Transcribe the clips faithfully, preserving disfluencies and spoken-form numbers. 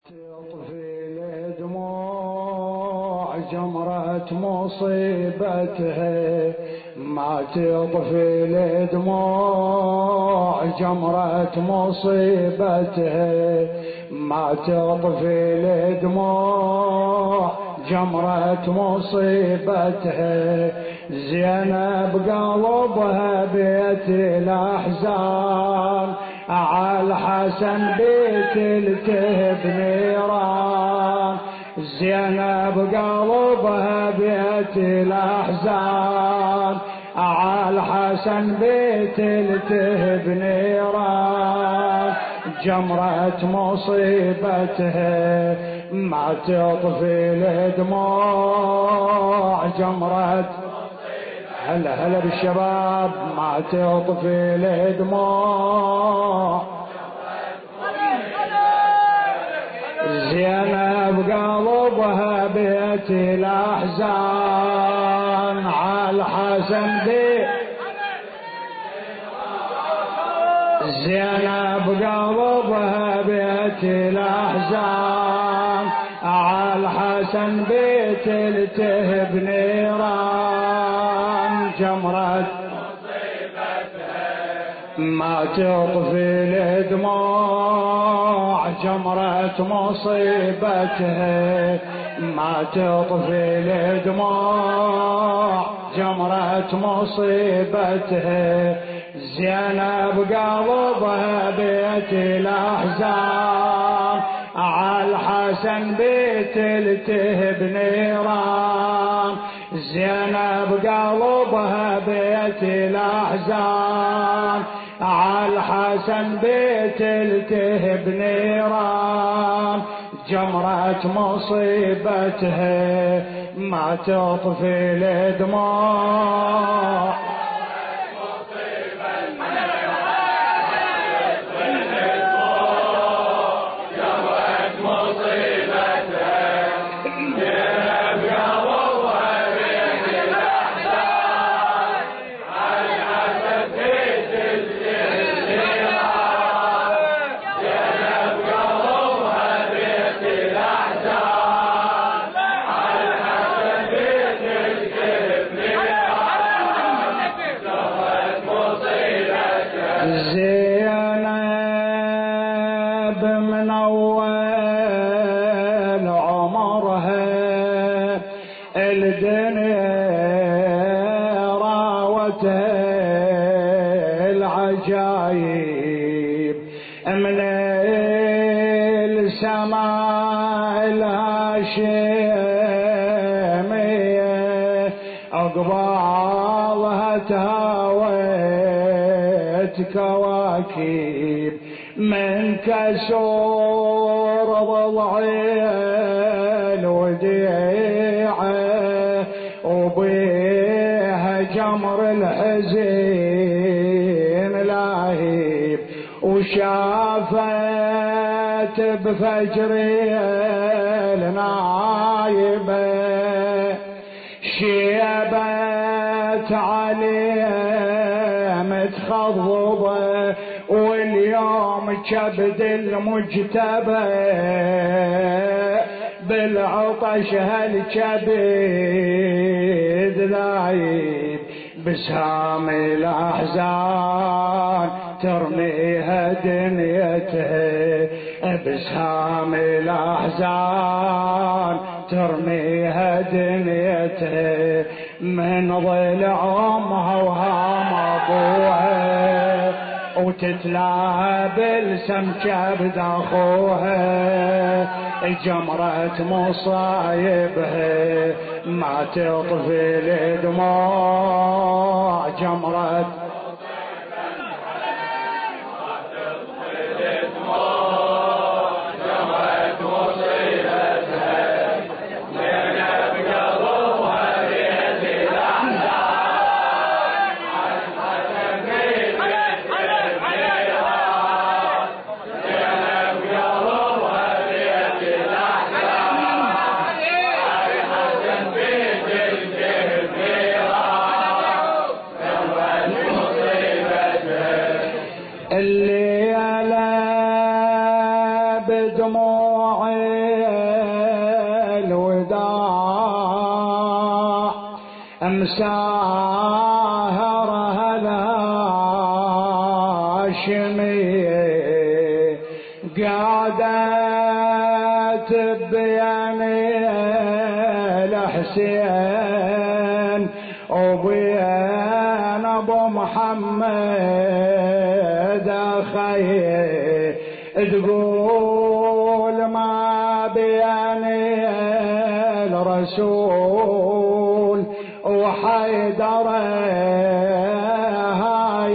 تطفي الدموع جمرة مصيبتها، ما تطفي الدموع جمرة مصيبتها، ما تطفي الدموع جمرة مصيبتها. زينب قلبها بيت الأحزان، عالحسن بيت التهب نيران. زينب قلبها بيت الأحزان، عالحسن بيت التهب نيران. جمرة مصيبتها ما تطفي الدموع جمرة. هلا هلا بالشباب. ما تطفي الدموع. زينب قلبها بيت الأحزان، عالحسن بيت. زينب قلبها بيت الأحزان، عالحسن بيت التهب نيران. جمرة ما تطفي الدموع جمرة مصيبتها، ما تطفي الدموع جمرة مصيبتها. زينب قلبها بيت الأحزان، عالحسن بيت التهب نيران. زينب قلبها بيت الأحزان، عالحسن بيت التهب نيران. جمرة مصيبتها ما تطفي الدموع. زينب من أول عمرها الدنيا راوتها العجايب، من السماء الهاشمية أقبالها تهاوت كواكب. من كسور ضلعي الوديعة وبيها جمر الحزين لاهيب، وشافت بفجري النايبة شيبت عليها متخضبة، واليوم كبد المجتبى بالعطش هالكبد لايب. بسهام الأحزان ترميها دنيتها، بسهام الأحزان ترميها دنيتها. من ضلع أمها وهام أبوها، وتتلاها بالسم كبد أخوها. جمرة مصايبها ما تطفي الدموع جمرة. الوداع مساهر هالهاشمية قعدت بين الحسين وبين ابو محمد اخي تقول ما بين الرسول وحيدر هاي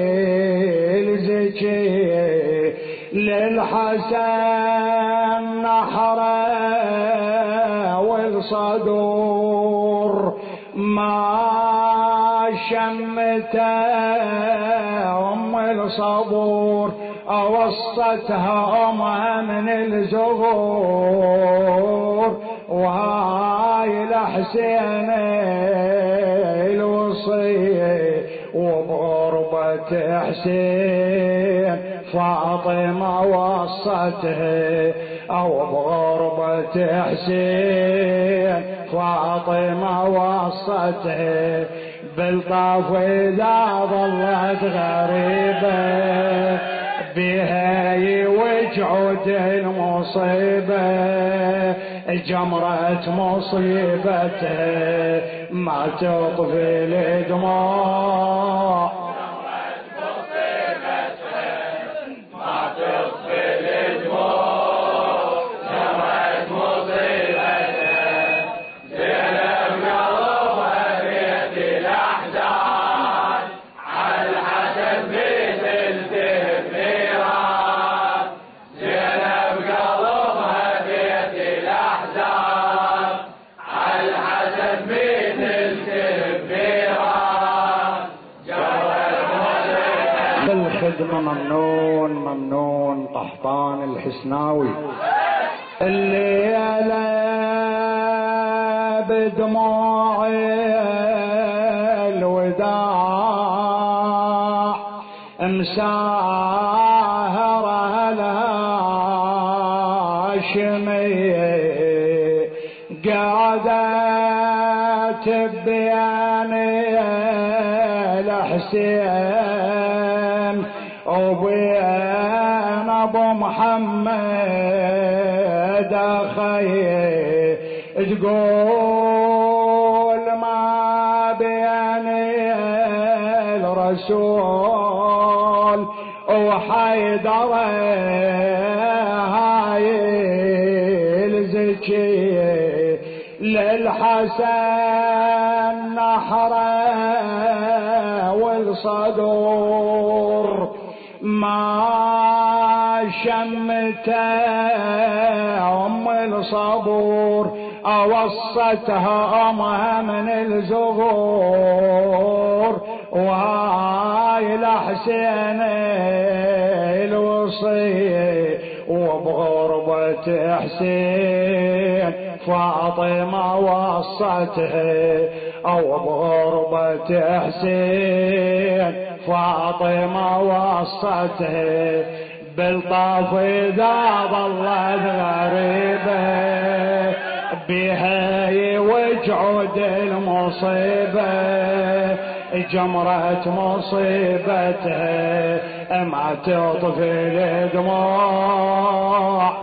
الزكي للحسن نحره والصدور ما شمته ام الصبور اوصتها امها من الزغور وهاي الحسين الوصيه وبغربة حسين فاطمة وصتها او بغربة حسين فاطمة وصتها بالطاف اذا ظلت غريبة بها وجعود المصيبة جمرة مصيبتها ما تطفي الدموع ممنون ممنون قحطان الحسناوي الليلة بدموع الوداع مساهرة الهاشمية قعدت بين الحسين وبين ابو محمد اخي تقول ما بين الرسول وحيدر هاي الزكية للحسن نحره والصدور ما شمته ام الصبور اوصتها امها من الزغور وهاي الحسين الوصيه وبغربة حسين فاطمة وصتها او بغربة حسين فاطمة وصتها بالطاف اذا ظلت غريبة بها وجعود المصيبة جمرة مصيبتها ما تطفي الدموع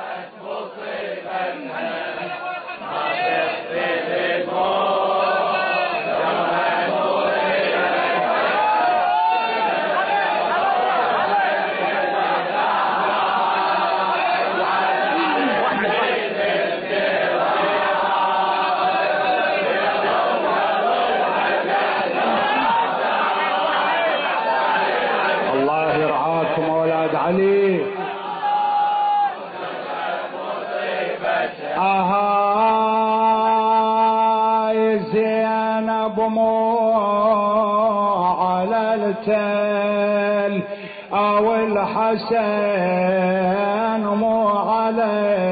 علي اهاي زينب مو على التل او الحسن مو على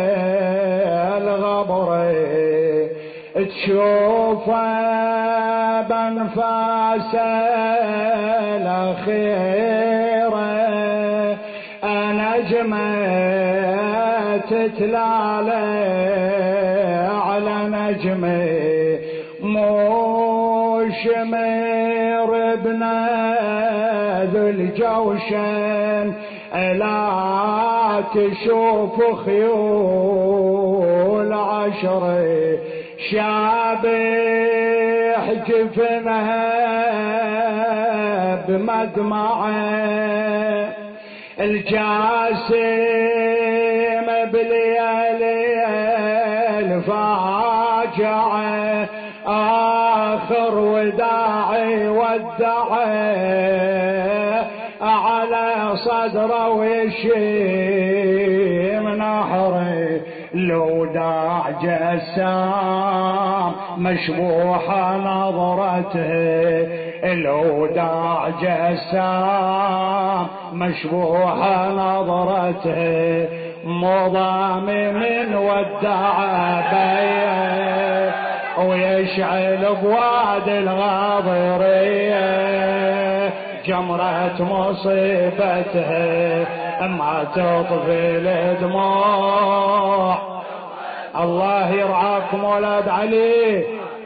الغبر تشوف بانفاس الاخيره نجمة تتلالى على نجمي مشمر ابن ذو الجوشن لا تشوف خيول عشري شابح جفنها بمدمعه الجاسم بليالي الفاجعه آخر وداعي ودعه على صدره ويشيم نحري لو داع جسام مشبوحة نظرته لو داع جسام مشبوحة نظرته مضامي من ودع بيه ويشعل بواد الغاضرية جمرة مصيبته ما تطفي الدموع. الله يرعاكم ولاد علي.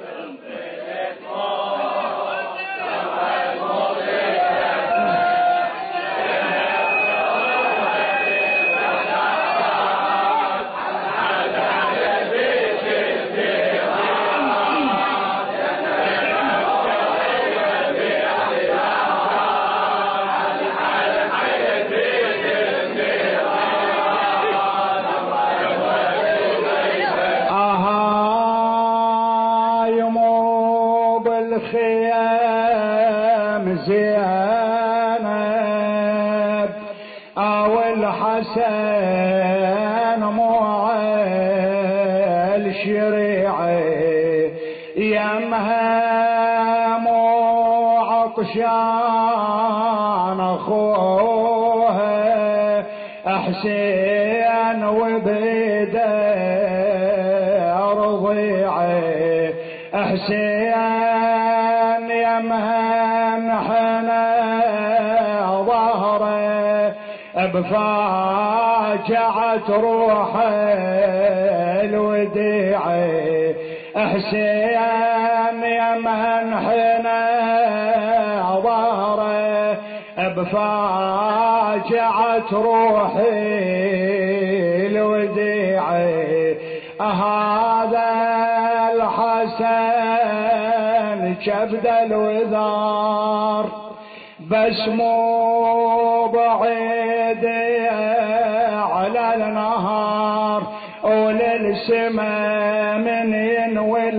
الخيام زينب او الحسن موعى الشريعي يمها مو عطشان اخوها حسين وبيده رضيعي حسين يمهن حنا ظهره بفاجعة روحه الوديعي حسين يمهن حنا ظهره بفاجعة روحي الوديعي هذا الحسن كبد الوذار بس مو بعيد على النهار وللسما من ينوي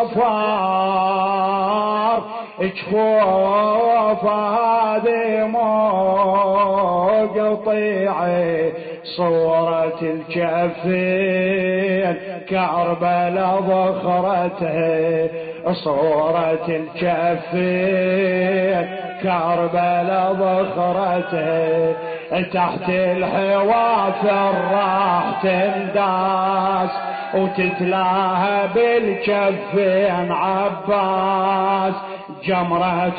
السفار جفوف هذه مو قطيعي صورة الجفين كربلاء ضخرته صورة الجفين كربلاء ضخرته تحت الحوافر راح تنداس وتتلاها بالجفين عباس جمرة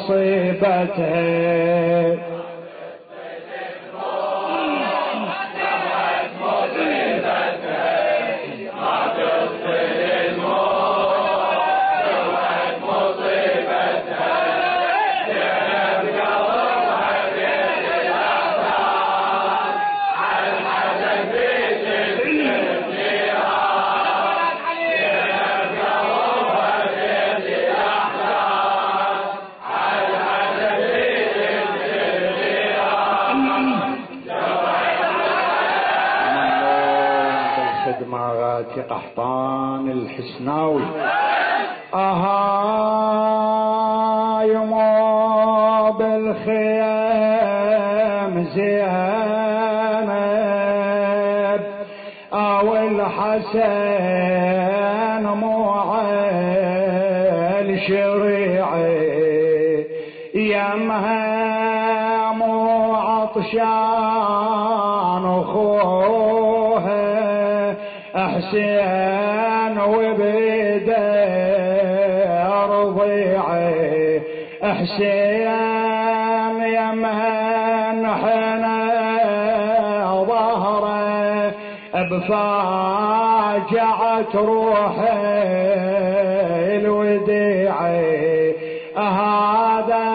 مصيبته خدماتي قحطان الحسناوي اها يمو بالخيام زينب او الحسن موعى الشريعي يمها مو عطشان اخوها حسين وبيده رضيعي حسين يمهن حنا ظهره بفاجعة روحي الوديعي هذا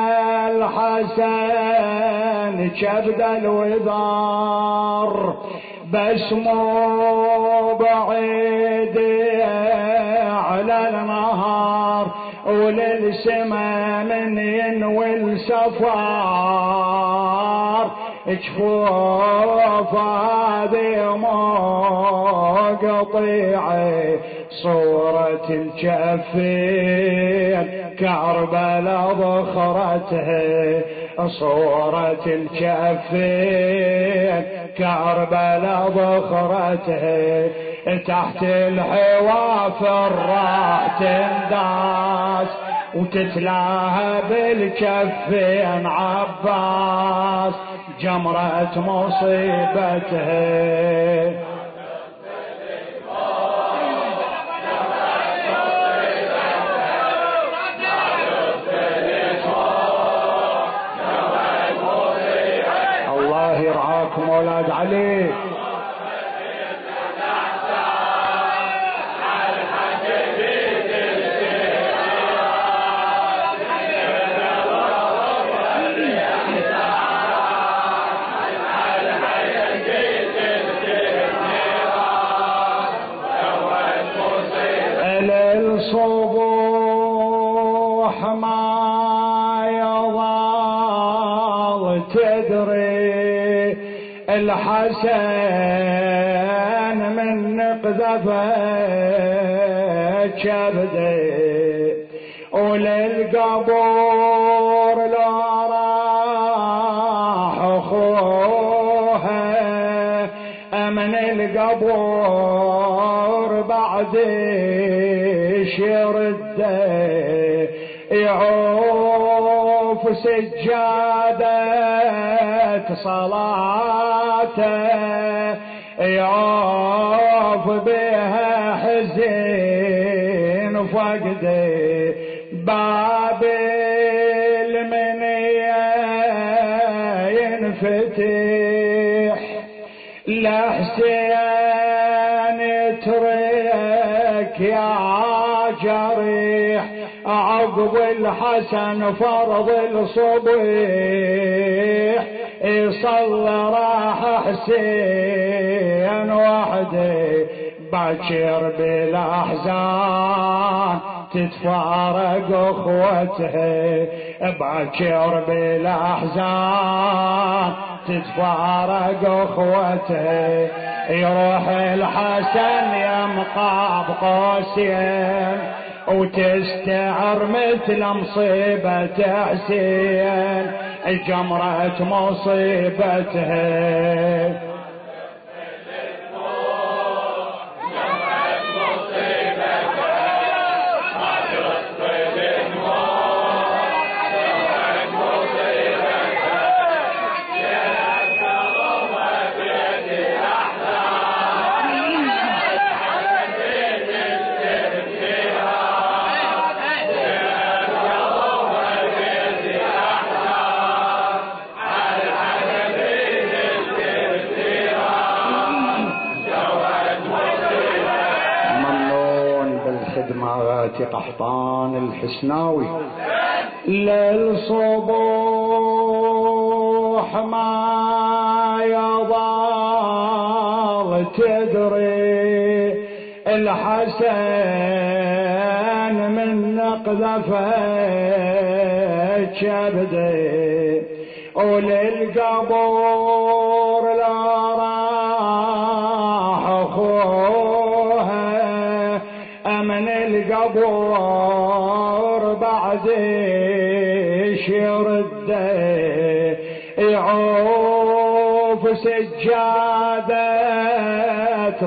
الحسن كبد الوذار بس مو بعيد على النهار وللسما من ينوي السفار جفوف هذه مو قطيعي صورة الجفين كربلاء ضخرتها صورة الجفين كربلاء ضخرتها تحت الحوافر راح تنداس وتتلاها بالكفين عباس جمرة مصيبتها الله يرعاكم اولاد علي. الصبوح ما يظل تدري الحسن من قذفه كبده وللقبور لا راح اخوها من القبور بعد يرده يعوف سجادة صلاته يعوف بها حزين فقده باب المنية ينفتح لحسين ترك يا جريح عقب الحسن فرض الصبيح يصلى راح حسين وحده باكر بالاحزان تتفارق اخوته باكر بالاحزان تتفارق اخوته يروح الحسن يمقى بقوسين وتستعر مثل مصيبة حسين جمرة مصيبته قحطان الحسناوي. للصبوح ما يضال تدري الحسن من قذفه كبده وللقبور لا راح اخوها من القبور بعد يرده يعوف سجادة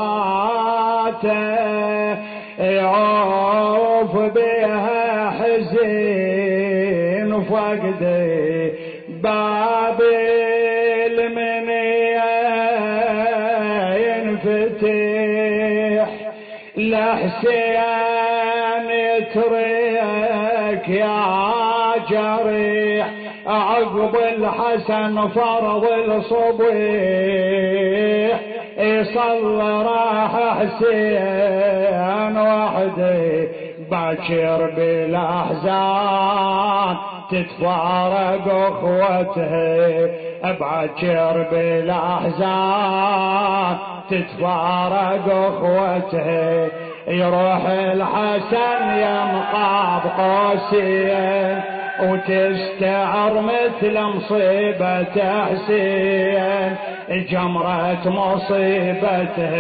صلاته يعوف بها حزين فقده باب المنية ينفتح لحسين يترك يا جريح عقب الحسن فرض الصبيح يصلي راح حسين وحده باكر بالاحزان تتفارق اخوته باكر بالاحزان تتفارق اخوته يروح الحسن يمقى بقوسين وتستعر مثل مصيبة حسين جمرة مصيبته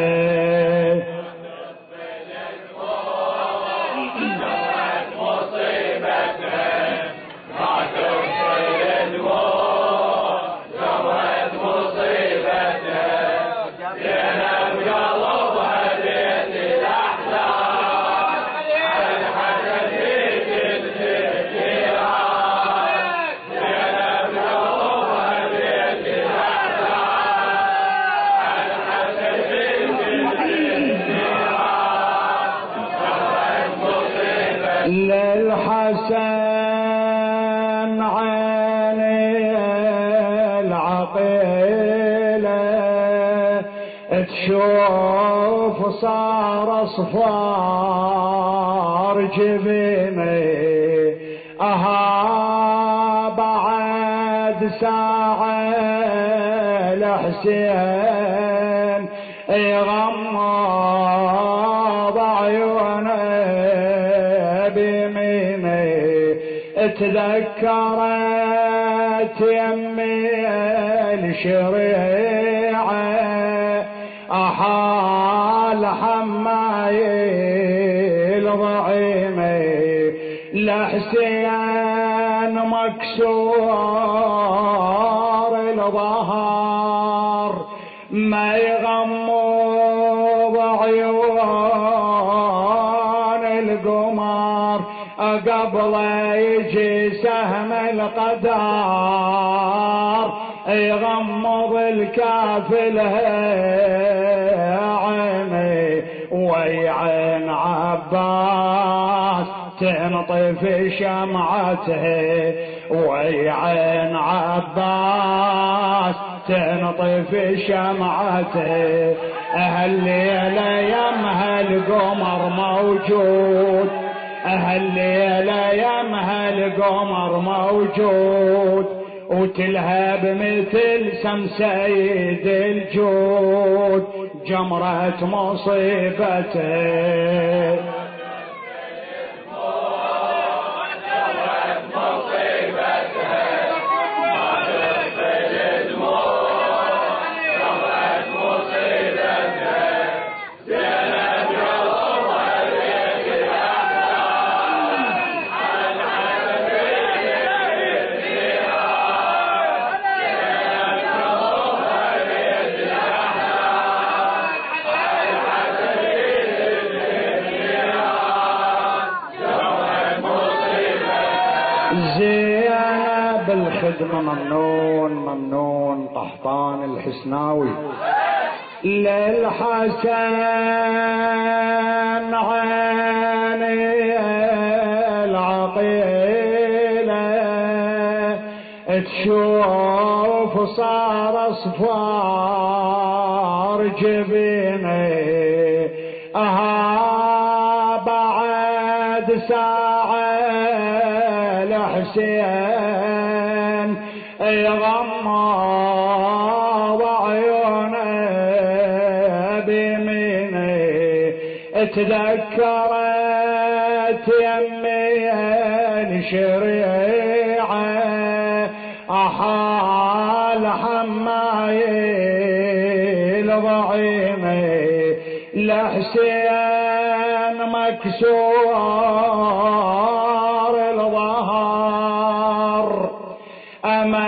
للحسن عيني العقيلة تشوف صار اصفار جبيني اها بعد ساعة الحسين يغمض عيونه تذكرت يمي الشريعة أحال حماي الضعيمي لحسين مكسور الظهر ما يغمض عيون القمر قبل يجي سهم القدر يغمض الكافل عيني ويعين عباس تنطف شمعته ويعين عباس تنطف شمعته هالليلة يمها القمر موجود هالليلة يمها القمر موجود وتلهب مثل سم سيد الجود جمرة مصيبته زينب الخدمة ممنون ممنون طحطان الحسناوي للحسن عيني العقيلة تشوف صار اصفار جبيني اها بعد ساعة الحسين يغمض عيونه بيميني تذكرت يمي الشريعة أحال حماي الضعيمي لحسين مكسور الظهر أما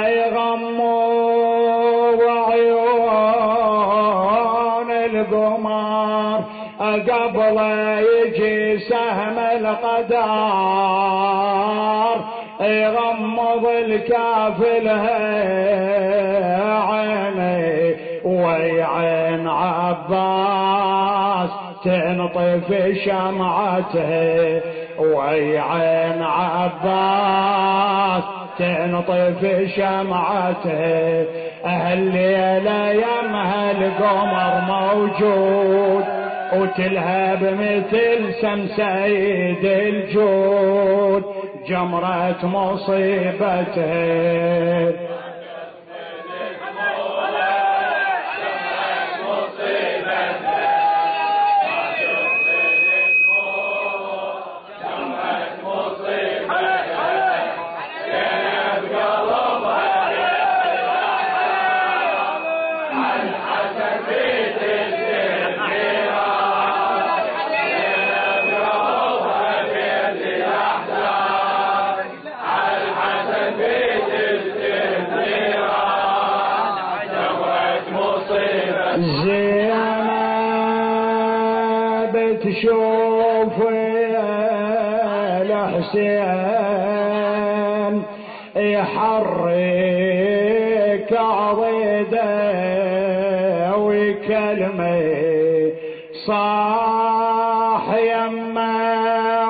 يغمض عيون القمر قبل يجي سهم القدر يغمض الكافل عيني ويعين عباس تنطف شمعته ويعين عباس تنطفي شمعته، هالليلة يمها القمر موجود وتلهب مثل سم سيد الجود جمرة مصيبته. زينب تشوف الحسين يحرك عضيده ويكلمه صاح يما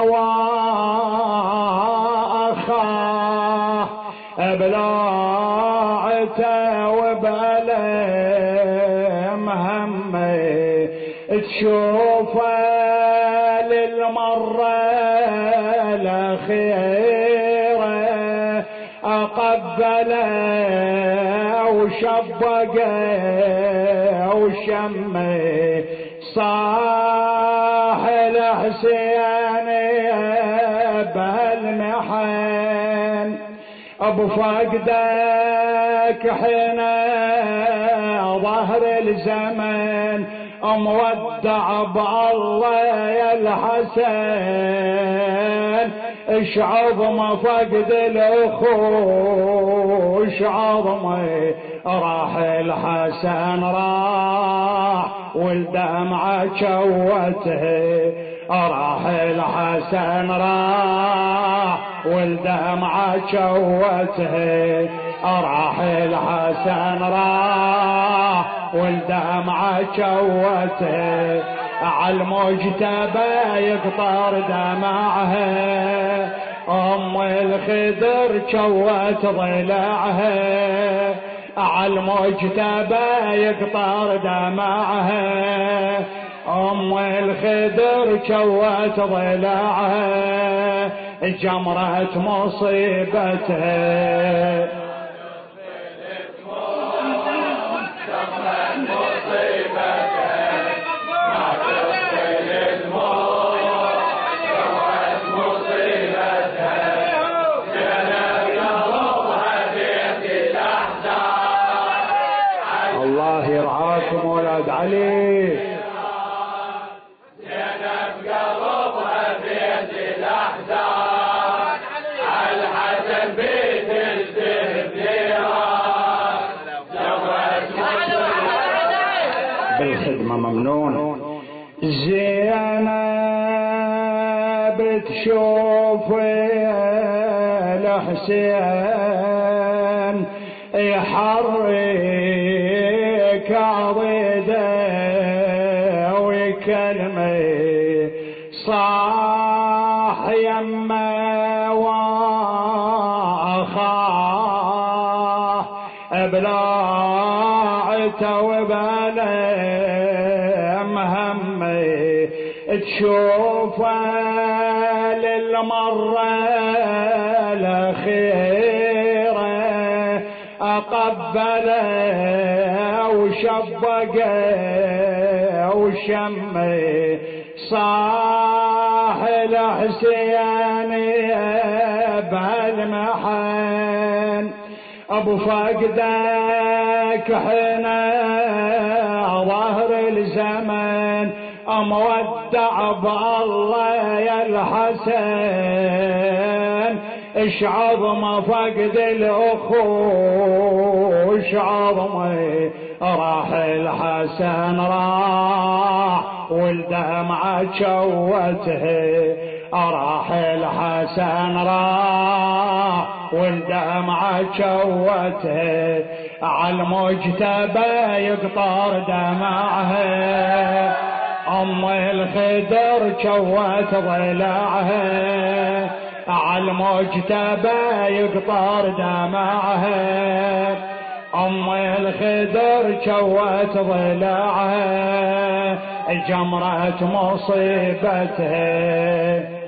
واخاه بلاعته وبألم همه تشوفه للمرة الأخيرة أقبله وشبقه وشمه صاح الحسين بهالمحن ابو فقدك حين ظهر الزمن مودع بالله يا الحسن اش عظمه فقد الاخو اش عظمه راح الحسن راح والدمعه شوته راح الحسن راح والدمعه شوته راح الحسن راح والدمعه شوته عالمجتبى يقطر دمعها ام الخضر شوت ضلعها عالمجتبى يقطر دمعها ام الخضر شوت ضلعها جمرة مصيبتها. الله يرعاكم ولاد علي. زينب قلبها بيت الاحزان الحسن بيت الذهب بالخدمة ممنون. زينب تشوف الحسين يحرك عضيده ويكلمه صاح يما واخاه بلاعته وبألم همه تشوفه للمرة الأخيرة أقبله وشبقه وشمه صاح الحسين بهالمحن ابو فقدك حين ظهر الزمن مودع بالله يا الحسن اش عظمه فقد الاخو اش عظمه راح الحسن راح والدمعه شوته راح الحسن راح والدمعه شوته عالمجتبى يقطر دمعها ام الخدر شوت ضلعها عالمجتبى يقطر دمعها، أم الخدر جوت ضلعها جمرة مصيبتها.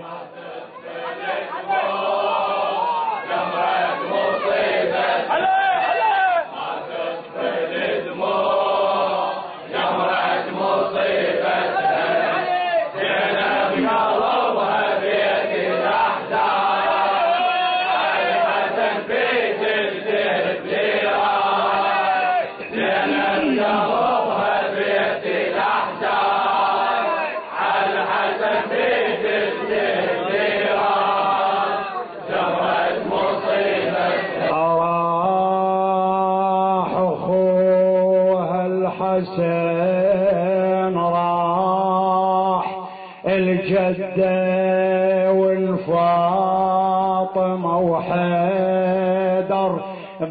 الحسن راح الجدة والفاطمة وحيدر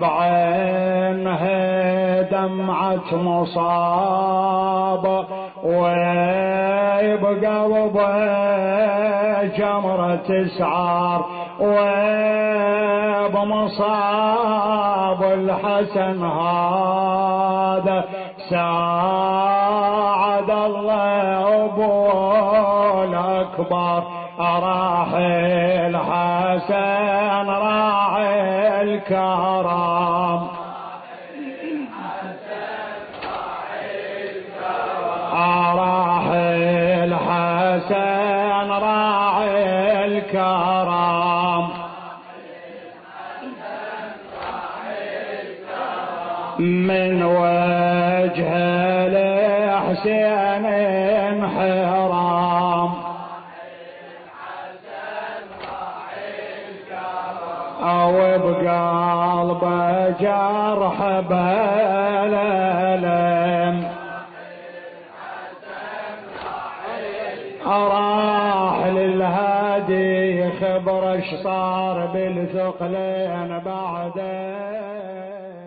بعينها دمعة مصابة، وبقلبه جمرة سعار، وبمصاب الحسن هذا ساعد الله أبوه الأكبر. راح الحسن راعي الكرم، راح الحسن راعي الكرم، من وجه الحسين انحرام، او بقلب جرح بالالم، راح للهادي خبر اش صار بالثقلين بعده.